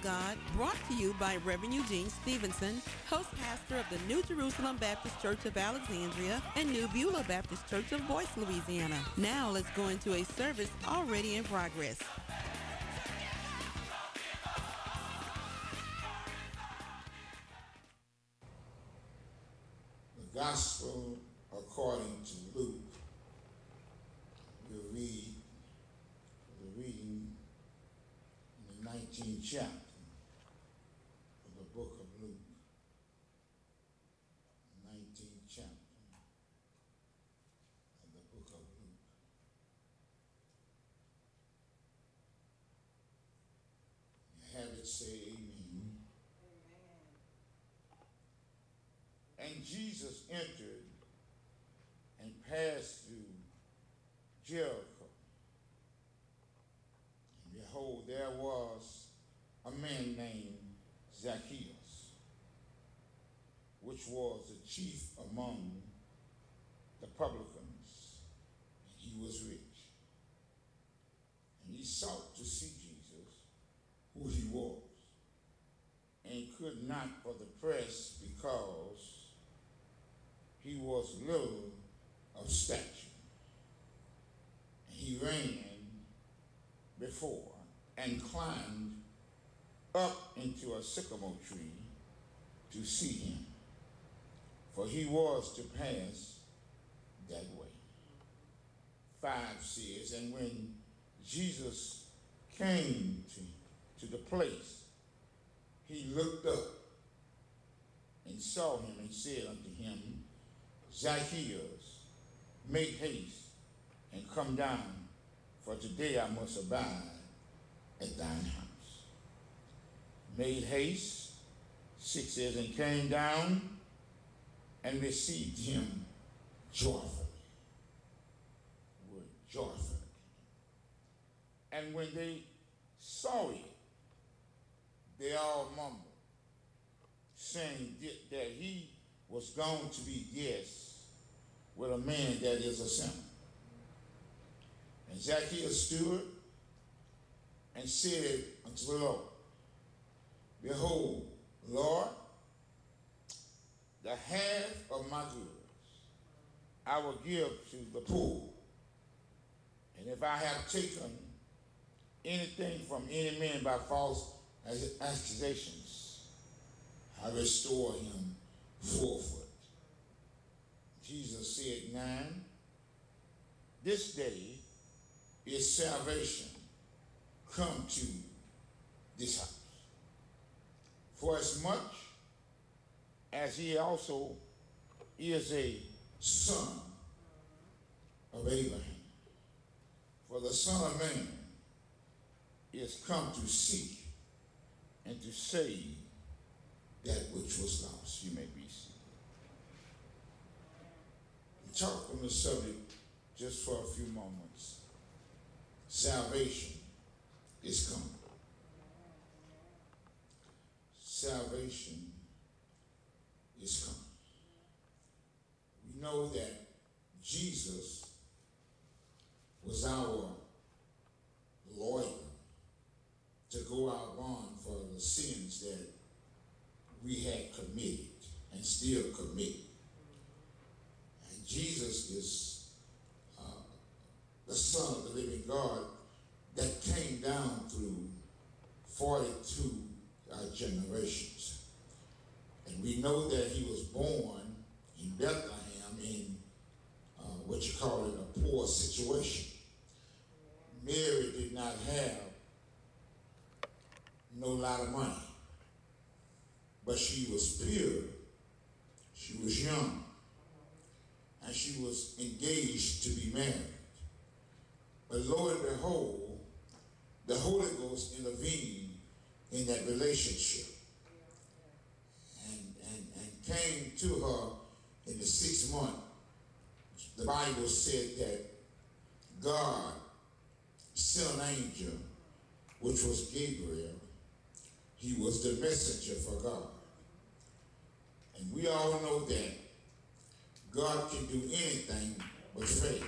God, brought to you by Reverend Eugene Stevenson, host pastor of the New Jerusalem Baptist Church of Alexandria and New Beulah Baptist Church of Boyce, Louisiana. Now let's go into a service already in progress. The Gospel according to Luke. We'll read the reading in the 19th chapter of the book of Luke. The 19th chapter of the book of Luke. You have it, say amen. And Jesus entered and passed through Jericho. And behold, there was a man named Zacchaeus, which was the chief among the publicans, and he was rich. And he sought to see Jesus, who he was, and could not for the press, because he was little of stature. And he ran before and climbed up into a sycamore tree to see him, for he was to pass that way. 5 says, and when Jesus came to the place, he looked up and saw him and said unto him, Zacchaeus, make haste and come down, for today I must abide at thine house. Made haste, 6 says, and came down and received him joyfully. The word joyfully. And when they saw it, they all mumbled, saying that he was going to be guest with a man that is a sinner. And Zacchaeus stood and said unto the Lord, behold, Lord, the half of my goods I will give to the poor. And if I have taken anything from any man by false accusations, I restore him fourfold. Jesus said, 9, this day is salvation come to this house. For as much as he also is a son of Abraham. For the Son of Man is come to seek and to save that which was lost. You may be seated. We talk on the subject just for a few moments. Salvation is coming. Salvation is coming. We know that Jesus was our lawyer to go out on for the sins that we had committed and still commit. And Jesus is the Son of the living God that came down through 42 generations. And we know that he was born in Bethlehem in what you call it a poor situation. Mary did not have no lot of money, but she was pure, she was young, and she was engaged to be married. But lo and behold, the Holy Ghost intervened in that relationship and came to her in the 6th month. The Bible said that God sent an angel, which was Gabriel. He was the messenger for God. And we all know that God can do anything but fail.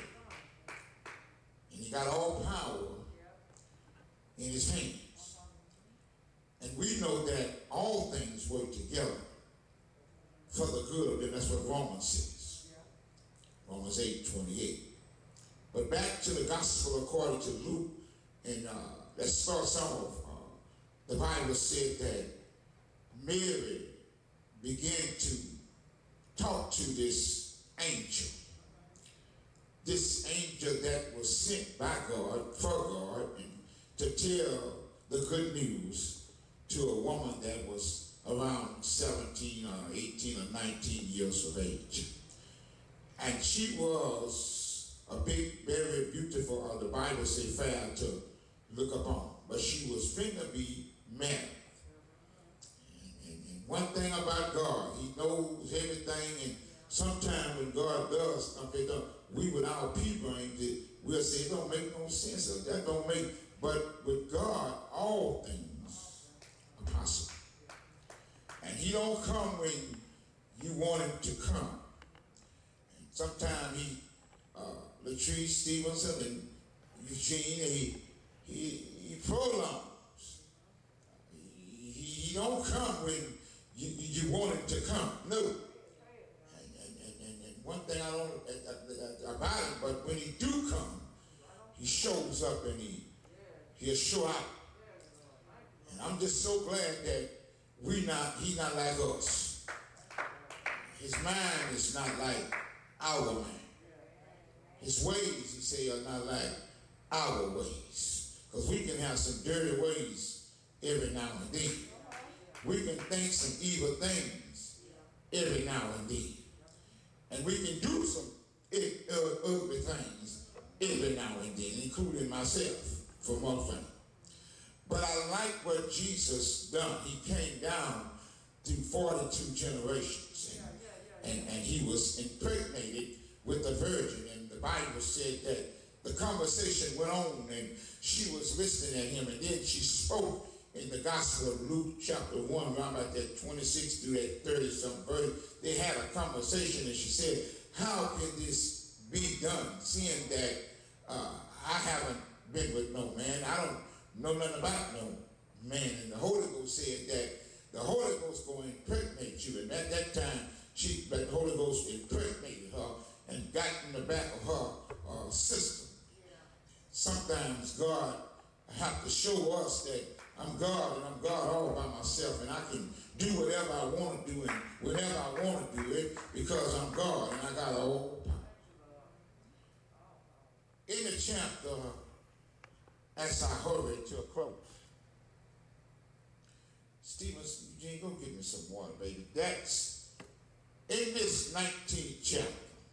And he got all power in his hands. And we know that all things work together for the good of them. That's what Romans says. Romans 8:28. But back to the gospel according to Luke, and let's start some of the Bible said that Mary began to talk to this angel that was sent by God, for God, and to tell the good news to a woman that was around 17 or 18 or 19 years of age. And she was a big, very beautiful, the Bible says fair to look upon. But she was finna be married. And one thing about God, he knows everything, and sometimes when God does something, we with our people, we'll say it don't make no sense, or that don't make, but with God, all things are possible. And he don't come when you want him to come. And sometimes Latrice Stevenson and Eugene, he prolongs. He don't come when you want him to come. No. And one thing I don't about him, but when he do come, he shows up and he'll show out. And I'm just so glad that he's not like us. His mind is not like our mind. His ways, he say, are not like our ways. Because we can have some dirty ways every now and then. We can think some evil things every now and then. And we can do some ugly things every now and then, including myself, for one thing. But I like what Jesus done. He came down through 42 generations. And he was impregnated with a virgin. And the Bible said that the conversation went on and she was listening at him. And then she spoke in the Gospel of Luke chapter 1, around about that 26 through that 30-something verse. They had a conversation and she said, how can this be done, seeing that I haven't been with no man? I don't know nothing about no man. And the Holy Ghost said that the Holy Ghost going to impregnate you. And at that time, the Holy Ghost impregnated her and got in the back of her system. Sometimes God have to show us that I'm God and I'm God all by myself, and I can do whatever I want to do and whenever I want to do it because I'm God and I got all power. In the chapter, as I hurry to a close, Stephen, Eugene, go get me some water, baby. That's in this 19th chapter.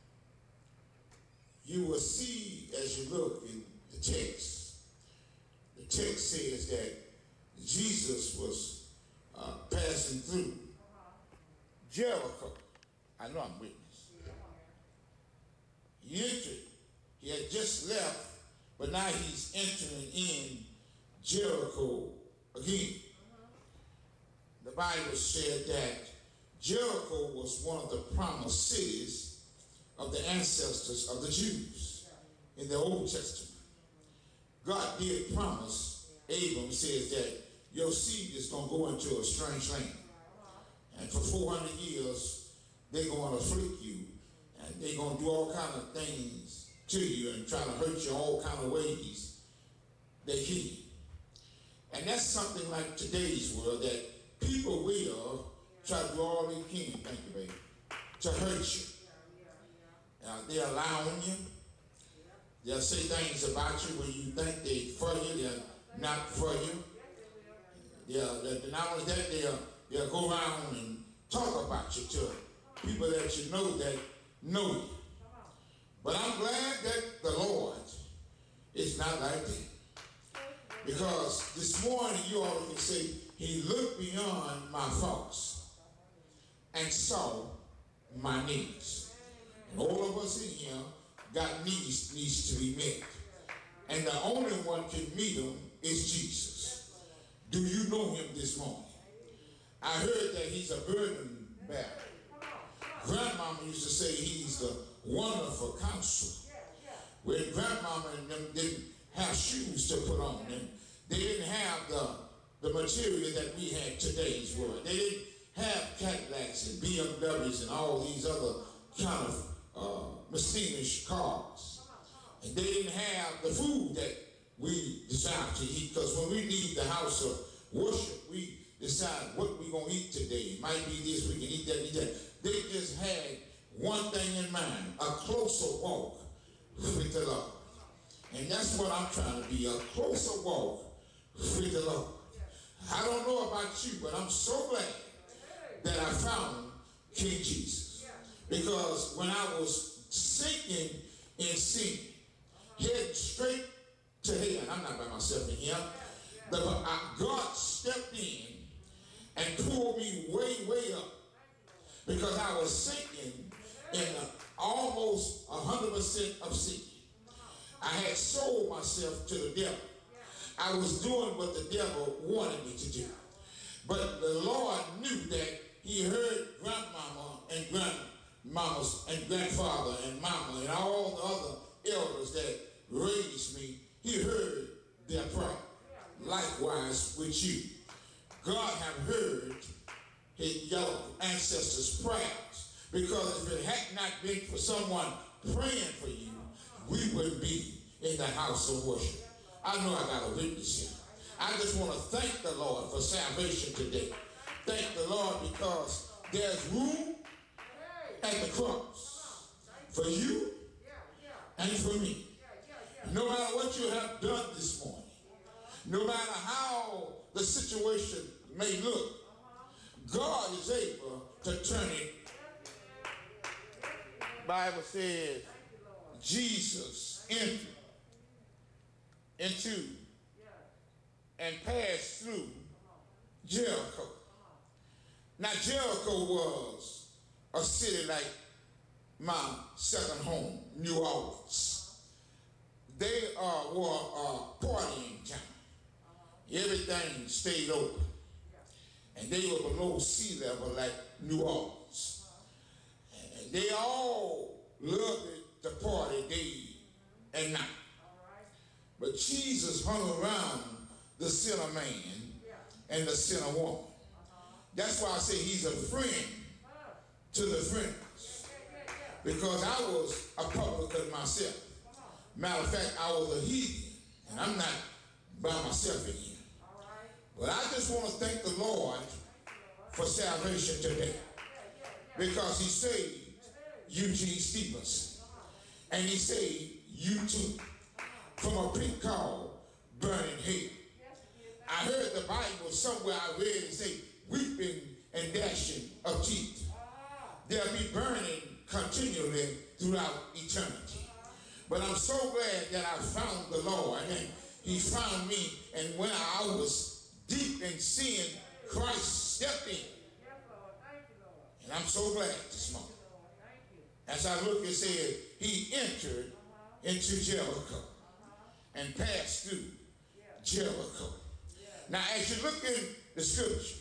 You will see as you look in the text. The text says that Jesus was passing through Jericho. I know I'm witness. He entered. He had just left, but now he's entering in Jericho again. The Bible said that Jericho was one of the promised cities of the ancestors of the Jews in the Old Testament. God did promise. Abram says that your seed is going to go into a strange land. And for 400 years, they're going to afflict you. And they're going to do all kind of things to you and try to hurt you all kind of ways they can. And that's something like today's world, that people will try to do all they can, thank you, baby, to hurt you. They're allowing you. They'll say things about you when you think they're for you, they're not for you. Not only that, they'll go around and talk about you to people that you know that know you. But I'm glad that the Lord is not like that. Because this morning you ought to say, he looked beyond my faults and saw my needs. And all of us in here got needs to be met. And the only one can meet them is Jesus. Do you know him this morning? I heard that he's a burden bearer. Grandmama used to say he's the wonderful counselor. When grandmama and them didn't have shoes to put on, and they didn't have the the material that we had today's world. They didn't have Cadillacs and BMWs and all these other kind of mysterious cars. And they didn't have the food that we desire to eat, because when we leave the house of worship, we decide what we're going to eat today. It might be this, we can eat that, eat that. They just had one thing in mind, a closer walk with the Lord. And that's what I'm trying to be, a closer walk with the Lord. I don't know about you, but I'm so glad that I found King Jesus. Because when I was sinking in sin, heading straight to hell, I'm not by myself in here, but God stepped in and pulled me way, way up, because I was sinking in almost 100% of sin. I had sold myself to the devil. I was doing what the devil wanted me to do. But the Lord knew that he heard grandmama and grandmamas and grandfather and mama and all the other elders that raised me. He heard their prayer. Likewise with you. God have heard his yellow ancestors' prayers. Because if it had not been for someone praying for you, we wouldn't be in the house of worship. I know I got a witness here. I just want to thank the Lord for salvation today. Thank the Lord because there's room at the cross for you and for me. No matter what you have done this morning, no matter how the situation may look, God is able to turn it. The Bible says Jesus entered into and passed through Jericho. Now Jericho was a city like my second home, New Orleans. They were a partying town. Everything stayed open. And they were below sea level like New Orleans. And they all loved it to party day and night. But Jesus hung around the sinner man and the sinner woman. That's why I say he's a friend to the friendless. Because I was a publican myself. Matter of fact, I was a heathen. And I'm not by myself in here. But I just want to thank the Lord for salvation today. Because he saved Eugene Stevenson. And he saved you too. From a pit called burning hell. I heard the Bible somewhere I read it say, weeping and gnashing of teeth. They'll be burning continually throughout eternity. But I'm so glad that I found the Lord, and he found me, and when I was deep in sin, Christ stepped in. And I'm so glad this morning. As I look, it said, he entered into Jericho and passed through Jericho. Now, as you look in the scripture,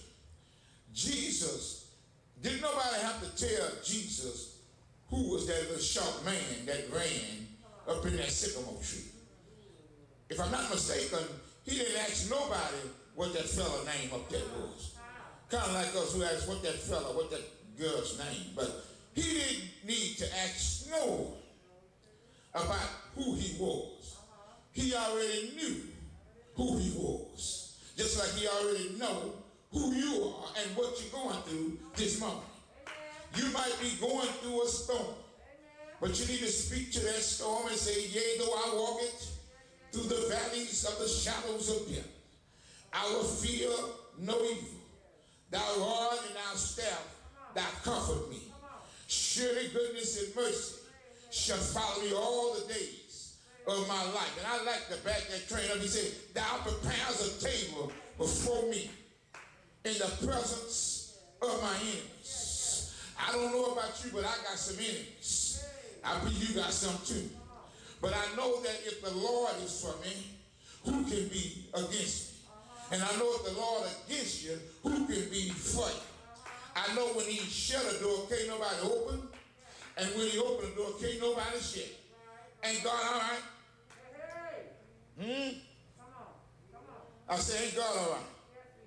Jesus, didn't nobody have to tell Jesus who was that little short man that ran up in that sycamore tree. If I'm not mistaken, he didn't ask nobody what that fella name up there was. Kind of like us who asked what that girl's name. But he didn't need to ask no one about who he was. He already knew who he was. Just like he already know who you are and what you're going through this moment. You might be going through a storm, but you need to speak to that storm and say, yea, though I walk it through the valleys of the shadows of death, I will fear no evil. Thy rod and thy staff, thou comfort me. Surely goodness and mercy shall follow me all the days of my life. And I like to back that train up. He said, thou preparest a table before me in the presence of my enemies. I don't know about you, but I got some enemies. I believe you got some too. But I know that if the Lord is for me, who can be against me? And I know if the Lord against you, who can be for you? I know when he shut a door, can't nobody open. And when he opened the door, can't nobody shut. Ain't God all right? I say, ain't God all right?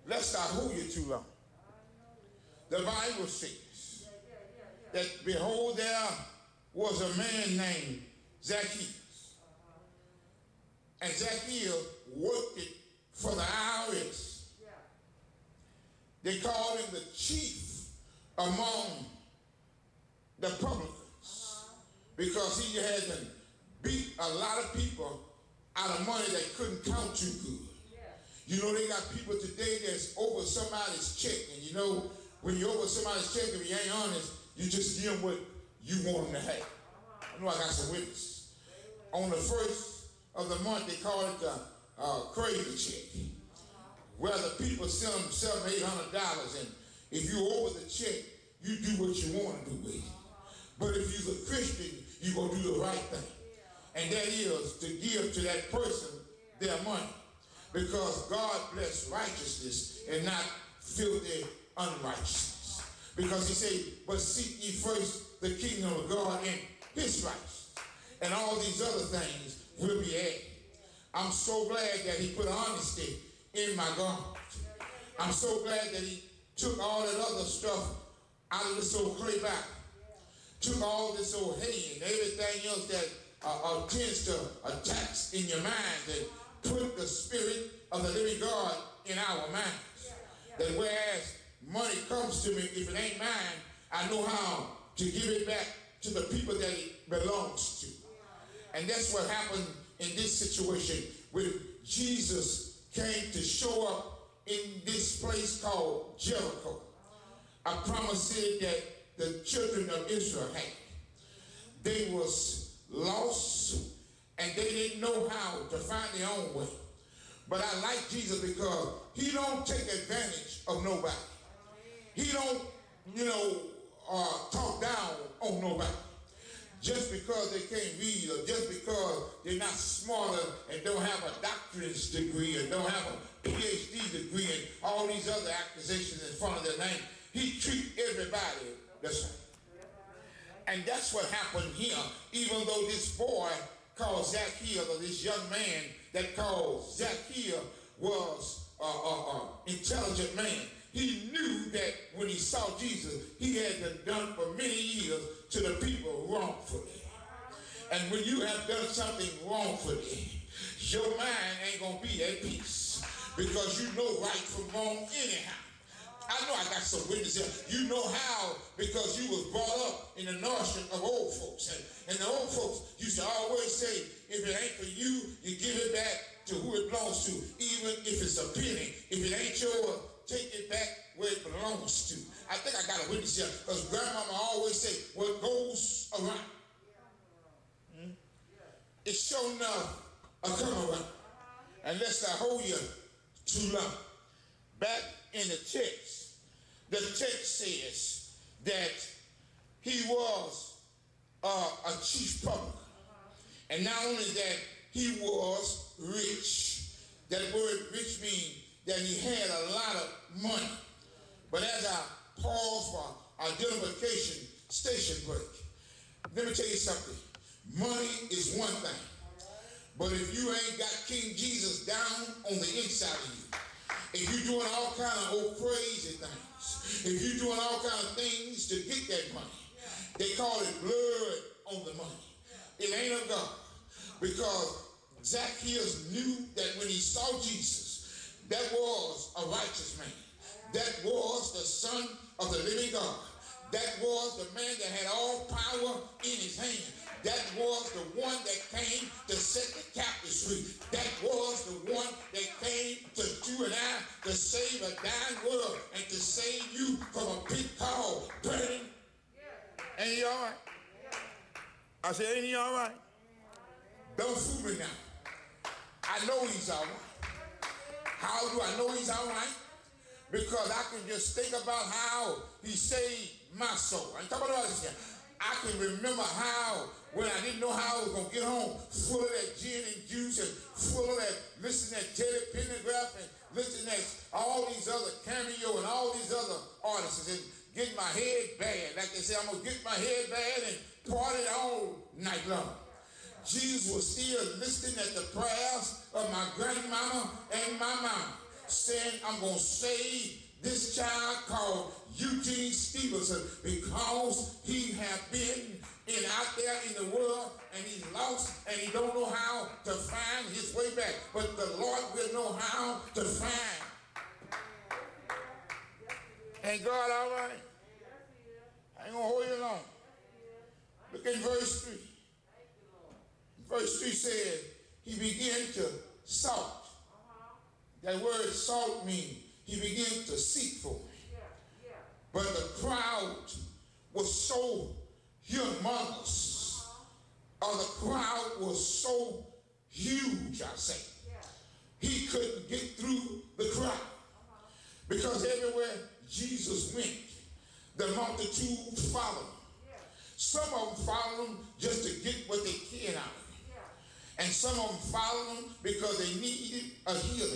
lest I hold you too long. The Bible says that, behold, there was a man named Zacchaeus. And Zacchaeus worked it for the IRS. They called him the chief among the publicans because he had to beat a lot of people out of money that couldn't count too good. You know, they got people today that's over somebody's check, and you know, when you're over somebody's check, if you ain't honest, you just give them what you want them to have. I know I got some witnesses. On the first of the month, they call it the crazy check, where the people send them $700, $800, and if you over the check, you do what you want to do with it. But if you're a Christian, you're going to do the right thing. And that is to give to that person their money. Because God bless righteousness and not filthy unrighteousness. Because he said, but seek ye first the kingdom of God and his righteousness, and all these other things will be added. I'm so glad that he put honesty in my God. I'm so glad that he took all that other stuff out of this old clay Bible. Took all this old hay and everything else that tends to attack in your mind, and put the spirit of the living God in our minds. That whereas money comes to me, if it ain't mine, I know how to give it back to the people that it belongs to. And that's what happened in this situation when Jesus came to show up in this place called Jericho. I promised it that the children of Israel had. They was lost and they didn't know how to find their own way. But I like Jesus because he don't take advantage of nobody. He don't, talk down on nobody. Just because they can't read, or just because they're not smarter and don't have a doctorate's degree or don't have a PhD degree and all these other accusations in front of their name, he treats everybody the same. And that's what happened here, even though this boy called Zacchaeus, or this young man that called Zacchaeus was an intelligent man. He knew that when he saw Jesus, he had done for many years to the people wrongfully. And when you have done something wrongfully, your mind ain't going to be at peace because you know right from wrong anyhow. I know I got some witnesses here. You know how because you was brought up in the notion of old folks. And the old folks used to always say, if it ain't for you, you give it back to who it belongs to, even if it's a penny. If it ain't yours, take it back where it belongs to. I think I got a witness here because grandmama always say, what goes around, it's sure enough a come around. Unless I hold you too long. Back in the text says that he was a chief publican. And not only that, he was rich. That word rich means that he had a lot of money. But as I pause for our identification station break, let me tell you something. Money is one thing. But if you ain't got King Jesus down on the inside of you, if you're doing all kind of old crazy things, if you're doing all kind of things to get that money, they call it blood on the money. It ain't of God. Because Zacchaeus knew that when he saw Jesus, that was a righteous man. That was the Son of the living God. That was the man that had all power in his hand. That was the one that came to set the captives free. That was the one that came to you and I to save a dying world and to save you from a pit called burning. Ain't he all right? I said, ain't he all right? Don't fool me now. I know he's all right. How do I know he's all right? Because I can just think about how he saved my soul. I'm talking about this here. I can remember how, when I didn't know how I was going to get home, full of that gin and juice and full of that, listening to Teddy Pendergrass and listening to all these other Cameo and all these other artists and getting my head bad. Like they say, I'm going to get my head bad and party all night long. Jesus was still listening at the prayers of my grandmama and my mama. saying, I'm going to save this child called Eugene Stevenson because he has been out there in the world and he's lost and he don't know how to find his way back. But the Lord will know how to find. Ain't God all right? I ain't going to hold you long. Look at verse 3. Verse 3 says, he began to salt. That word salt means he began to seek for me. But the crowd was so humongous, or the crowd was so huge, I say. He couldn't get through the crowd. Because everywhere Jesus went, the multitude followed him. Some of them followed him just to get what they can out of him. And some of them followed him because they needed a healing.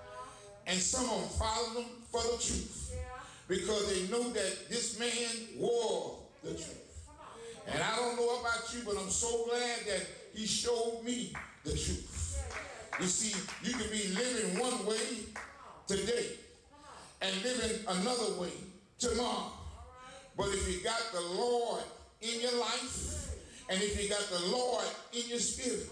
And some of them followed him for the truth. Because they know that this man was the truth. And I don't know about you, but I'm so glad that he showed me the truth. You see, you can be living one way today and living another way tomorrow. But if you got the Lord in your life, and if you got the Lord in your spirit,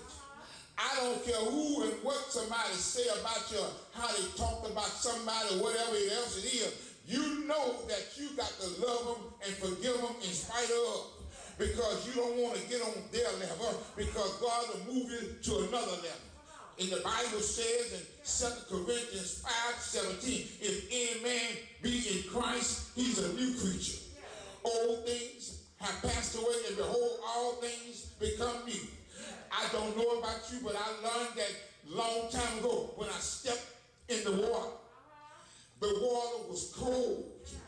I don't care who and what somebody say about you, how they talked about somebody, whatever else it is, you know that you got to love them and forgive them in spite of, because you don't want to get on their level, because God will move you to another level. And the Bible says in 2 Corinthians 5:17, if any man be in Christ, he's a new creature. Old things have passed away, and behold, all things become new. I don't know about you, but I learned that long time ago when I stepped in the water. The water was cold.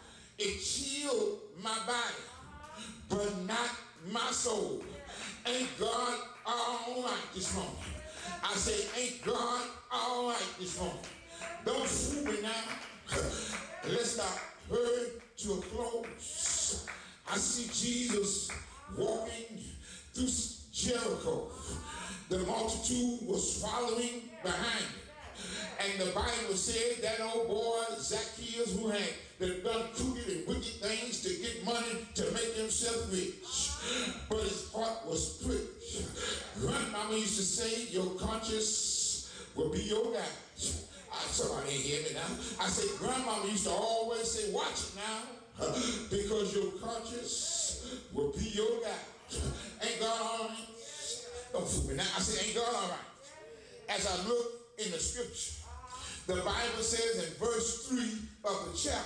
It chilled my body, but not my soul. Ain't God all right this morning? I say, ain't God all right this morning? Don't fool me now. Let's not hurry to a close. I see Jesus walking through Jericho. The multitude was following behind him. And the Bible said that old boy Zacchaeus, who had done crooked and wicked things to get money to make himself rich, but his heart was pricked. Grandmama used to say, your conscience will be your guide. Somebody ain't hear me now. I said, Grandmama used to always say, watch it now, because your conscience will be your guide. Ain't God all right? Don't fool me now. I said, ain't God all right? As I look in the scripture, the Bible says in verse 3 of the chapter,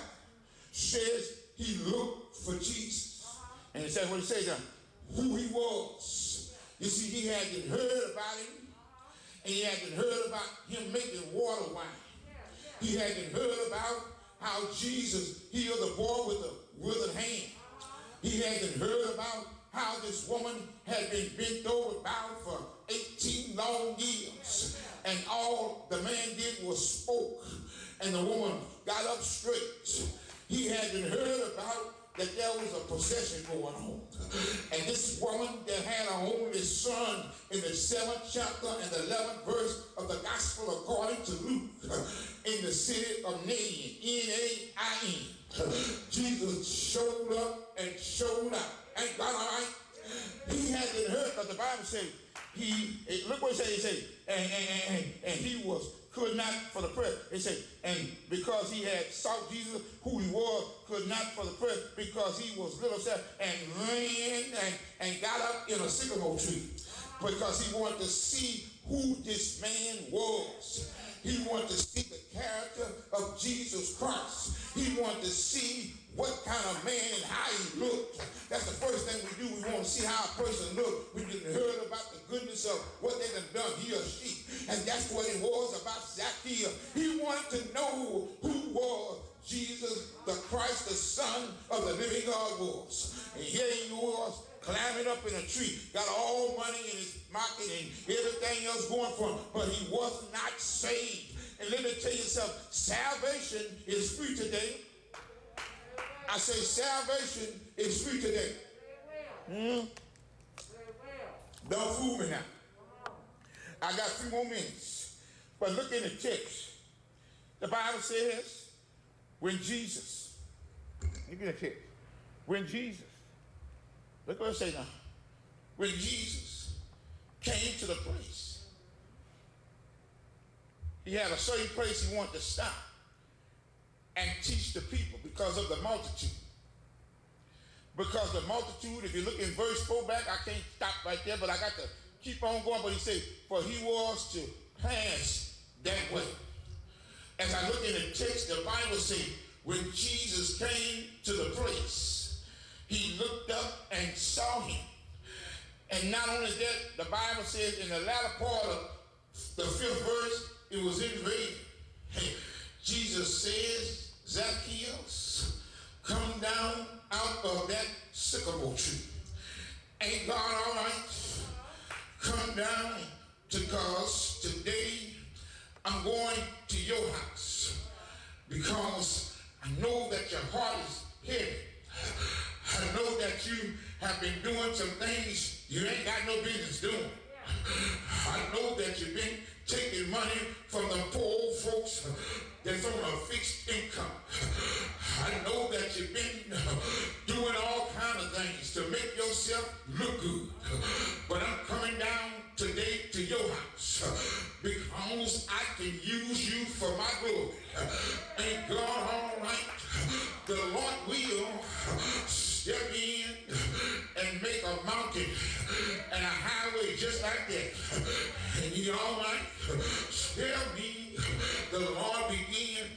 says he looked for Jesus. And it says what it says, who he was. You see, he hadn't heard about him, and he hadn't heard about him making water wine. He hadn't heard about how Jesus healed the boy with a withered hand. He hadn't heard about how this woman had been bent over bound for 18 long years. And all the man did was spoke, and the woman got up straight. He hadn't heard about that there was a procession going on. And this woman that had her only son in the 7th chapter and the 11th verse of the gospel according to Luke, in the city of Nain, N-A-I-N, Jesus showed up and showed out. Ain't God all right? He hadn't heard, but the Bible says, look what it says, and he could not for the prayer. It said, and because he had sought Jesus, who he was, could not for the prayer, because he was little self, and ran and got up in a sycamore tree, because he wanted to see who this man was. He wanted to see the character of Jesus Christ. He wanted to see what kind of man and how he looked. That's the first thing we do. We want to see how a person looked. We didn't heard about the goodness of what they done, he or she. And that's what it was about Zacchaeus. He wanted to know who was Jesus the Christ, the Son of the living God was. And here he was, climbing up in a tree, got all money in his pocket and everything else going for him, but he was not saved. And let me tell you something, salvation is free today. I say salvation is free today. Don't fool me now. I got 3 more minutes. But look in the text. The Bible says when Jesus, let me get a text. When Jesus, look what it say now. When Jesus came to the place, he had a certain place he wanted to stop and teach the people because of the multitude. Because the multitude, if you look in verse 4 back, I can't stop right there, but I got to keep on going. But he said, for he was to pass that way. As I look in the text, the Bible says, when Jesus came to the place, he looked up and saw him. And not only that, the Bible says in the latter part of the 5th verse, it was in red. Jesus says, Zacchaeus, come down out of that sycamore tree. Ain't God all right? Come down, because today I'm going to your house, because I know that your heart is heavy. I know that you have been doing some things you ain't got no business doing. I know that you've been taking money from the poor old folks that's on a fixed income. I know that you've been doing all kinds of things to make yourself look good. But I'm coming down today to your house because I can use you for my glory. Ain't God all right? The Lord will step in and make a mountain and a highway just like that. And you all right? Tell me, the Lord began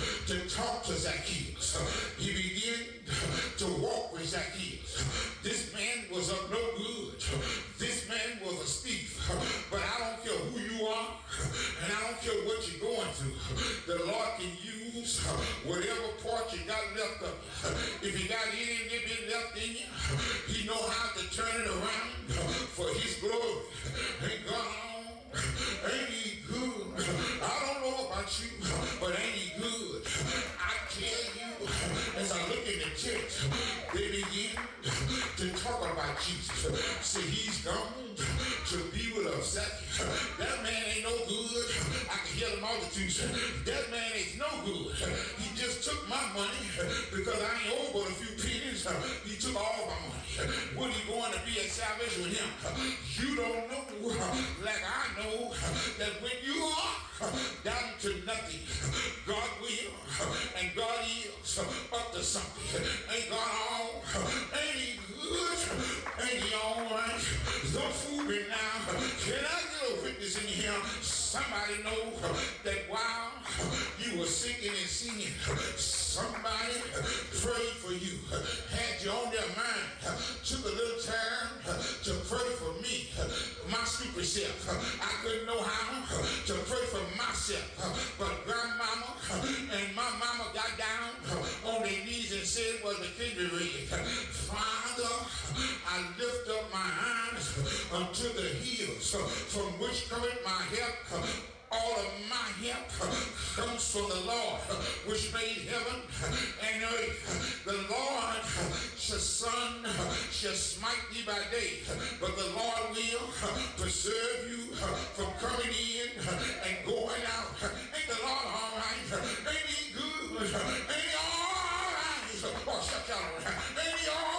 to talk to Zacchaeus. He began to walk with Zacchaeus. This man was of no good. This man was a thief. But I don't care who you are, and I don't care what you're going through. The Lord can use whatever part you got left of you. If you got any little bit left in you, he know how to turn it around for his glory. Ain't God on? Ain't he good? I don't know about you, but ain't he good? I tell you, as I look in the text, they begin to talk about Jesus. See, he's gone to be with us. That man ain't no good. I can hear the multitude say, that man ain't no good. He just took my money because I ain't owe but a few pennies. He took all my money. When he going to be at salvation with him? You don't know, like I know, that when you are down to nothing, God will, and God is up to something. Ain't God all? Ain't he good? Ain't he all right? Don't fool me now. Can I get a witness in here? Somebody know that while you were singing and singing, somebody prayed for you, had you on their mind, took a little time to pray for me, my stupid self. I couldn't know how to pray for myself, but grandmama and my mama got down on their knees and said, well, the kid be read, Father, I lift up my eyes unto the hills from which cometh my help. All of my help comes from the Lord, which made heaven and earth. The Lord, the sun shall smite thee by day, but the Lord will preserve you from coming in and going out. Ain't the Lord all right? Ain't he good? Ain't he all right? Oh, shut y'all. Ain't he all right?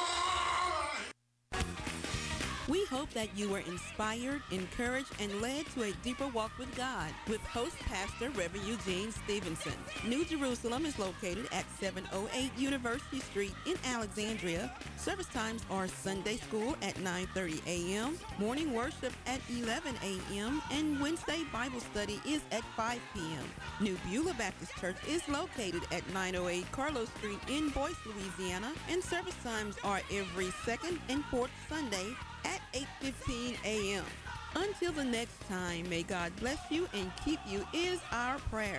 We hope that you were inspired, encouraged, and led to a deeper walk with God with host pastor Reverend Eugene Stevenson. New Jerusalem is located at 708 University Street in Alexandria. Service times are Sunday school at 9:30 a.m., morning worship at 11 a.m., and Wednesday Bible study is at 5 p.m. New Beulah Baptist Church is located at 908 Carlos Street in Boyce, Louisiana, and service times are every second and fourth Sunday at 8:15 a.m. Until the next time, may God bless you and keep you is our prayer.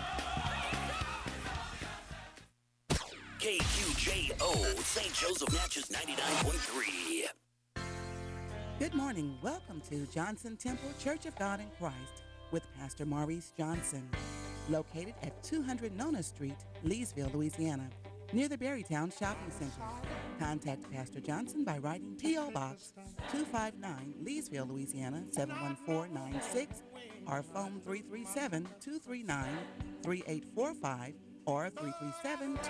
KQJO, St. Joseph Natchez 99.3. Good morning. Welcome to Johnson Temple Church of God in Christ with Pastor Maurice Johnson, located at 200 Nona Street, Leesville, Louisiana, near the Berrytown Shopping Center. Contact Pastor Johnson by writing P.O. Box 259, Leesville, Louisiana 71496, or phone 337-239-3845 or 337